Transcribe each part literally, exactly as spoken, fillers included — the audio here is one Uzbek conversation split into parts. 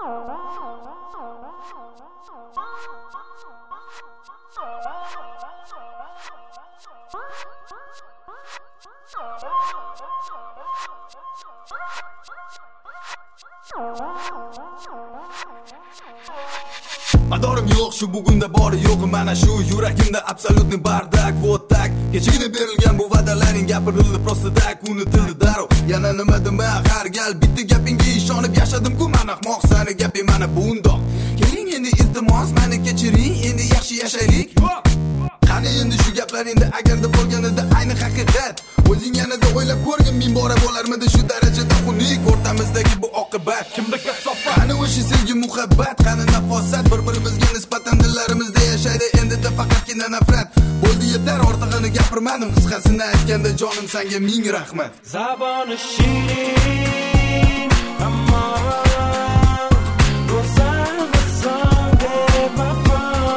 Madorim yo'q shu bugunda bori yo'q mana shu yuragimda absolutni bardak вот так kechagina berilgan bu va'dalaring gapirildi просто так unutildi darrov yana nima dema har gal bitta gapingga ishonib yashadim-ku men ahmoq sani gaping mana bundoq keling endi iltimos meni kechiring endi yaxshi yashaylik qani endi shu gaplaringda agarda bo'lganida ayni haqiqat o'zing yanada o'ylab ko'rgin ming bora bo'larmidi shu darajada xunuk o'rtamizdagi bu oqibat kimda kasofat qani o'sha sevgi muhabbat qani nafosat bir-birimizga nisbatan dillarimizda yashaydi endi faqatgina nafrat bo'ldi yetar ortig'ini gapirmadim qisqasini aytganda jonim senga ming rahmat zaboni shirin ammo go'zal vafo bevafo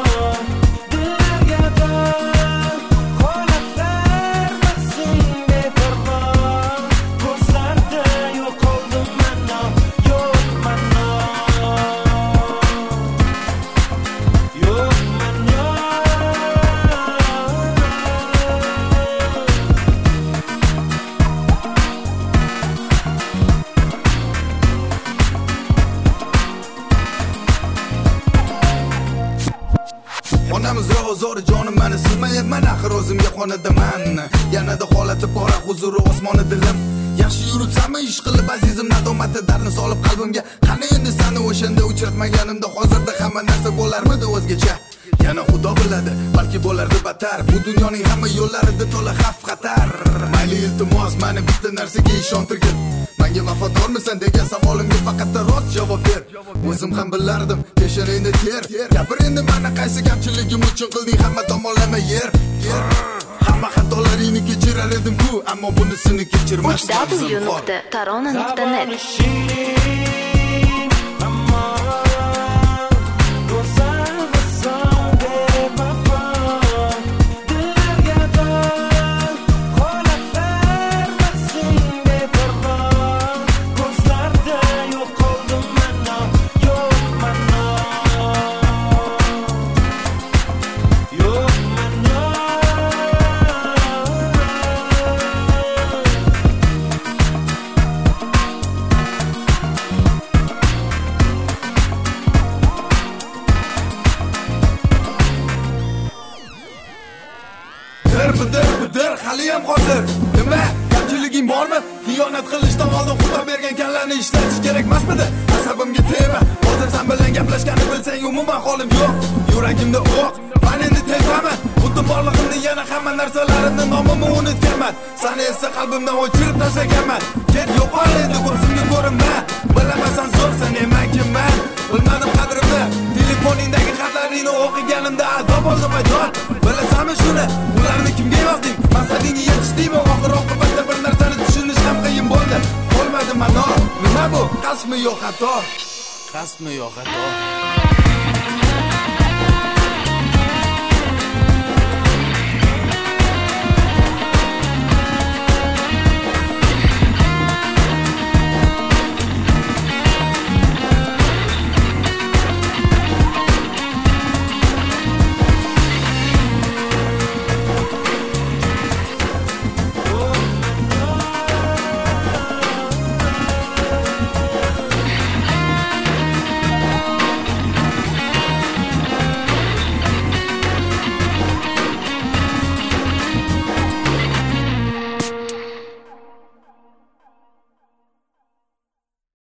Onamiz rozori jonim meni silmayapman axir o'zimga xonadaman yanada holati pora huzuri osmoni dilim yaxshi yuribsanmi ish qilib azizim nadomati darni solib qalbimga qani endi seni o'shanda uchratmaganimda hozirda hamma narsa bo'larmidi o'zgacha yana xudo biladi balki bo'lardi battar bu dunyoning hamma yo'llarida to'la xavf xatar mayli iltimos meni bitta narsaga ishontirgin menga vafodormisan degan savolimga faqat rost javob ber o'zim ham bilardim peshonangda ter gapir endi meni qaysi kamchiligim uchun qilding hamma tomonlama yer hamma xatolaringni kechirar edim-ku ammo bunisini kechirmasdim w nuqta tarona nuqta net bidir bidir haliyam hozir nima kamchiliging bormi xiyonat qilishdan oldin xudo bergan kallarni ishlatish kerak emasmidi asabimga tegma hozir sen bilan gaplashganni bilsang umuman holim yo'q yuragimda o'q men endi tepaman butun borlig'imni yana hamma narsalarimni nomimni unutganman seni esa qalbimdan o'chirib tashlaganman ket yo'qol endi ko'zimga ko'rinma bilamasan zo'rsan men kimman bilmadim qadrimni telefoningdagi xatlaringni o'qiganimda ado bo'ldim aydor bilasanmi shuni ularni kimga yozding maqsadingga yetishdingmi oxir oqibatda bir narsani tushunish ham qiyin bo'ldi qolmadi mano nima bu qasdmi yo xato qasdmi yo xato